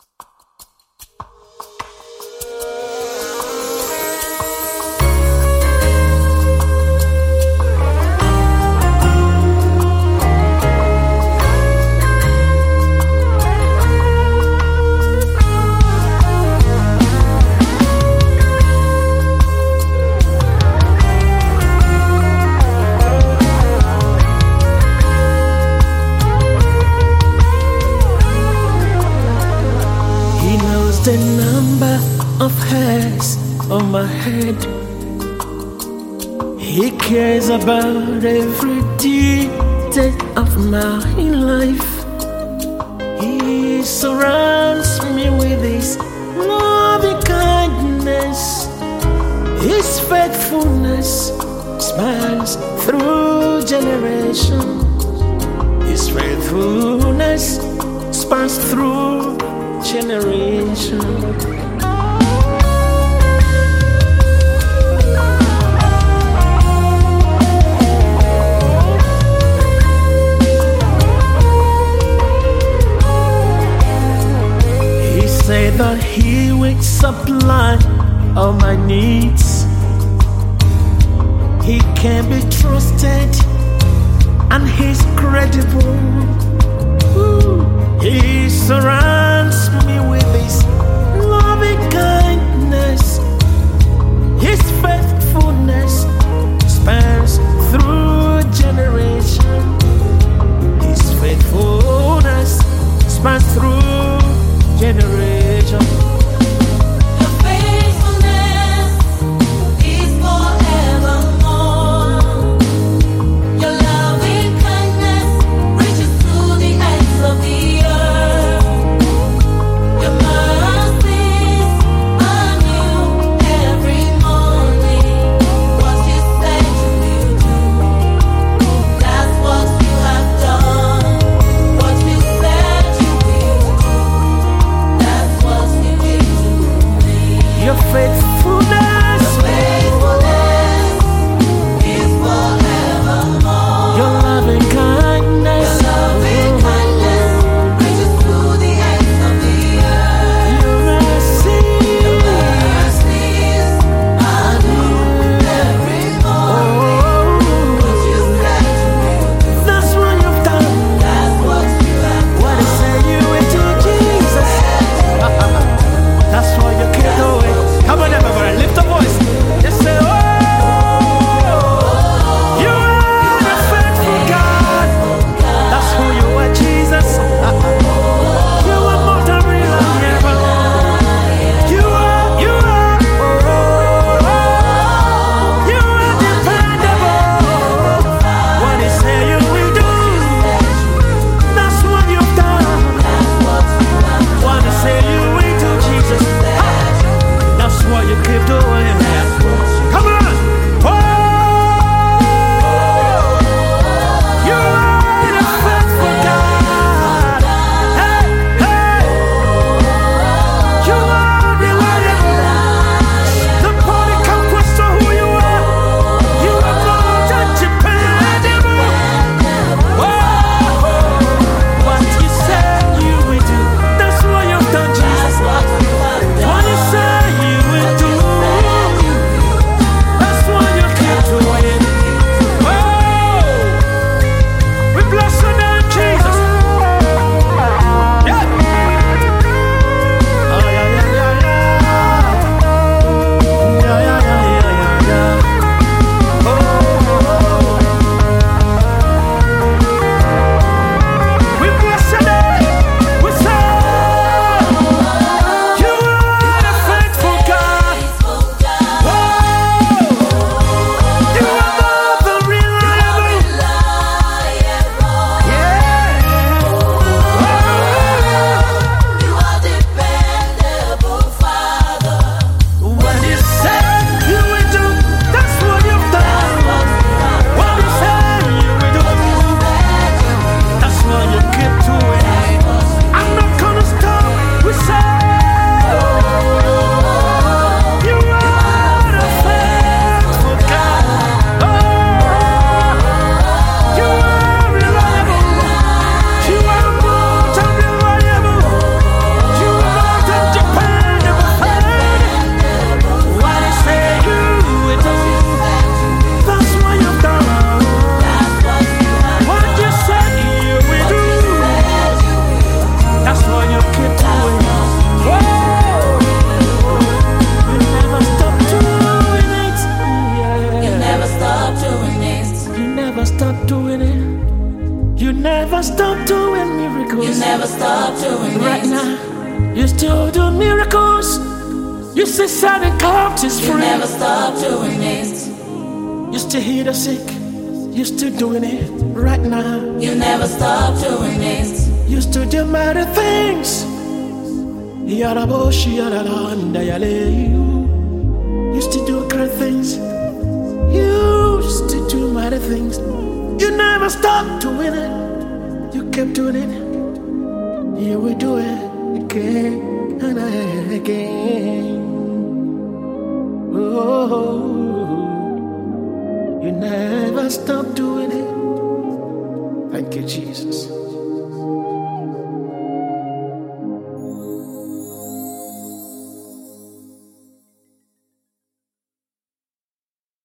The number of hairs on my head. He cares about every detail of my life. He surrounds me with His loving kindness. His faithfulness spans through generations. His faithfulness spans through generation. He said that He will supply all my needs. He can be trusted and He's credible. He surrounds me with His loving kindness. His faithfulness spans through generation. His faithfulness spans through generation. stop doing it. Right now, you still do miracles. You still setting captives free. You never stop doing it. You still heal the sick. You still doing it right now. You never stop doing it. You still do mighty things. You still do great things. You still do mighty things. You never stop doing it. You kept doing it. You will do it again and again. Oh, you never stop doing it. Thank you, Jesus.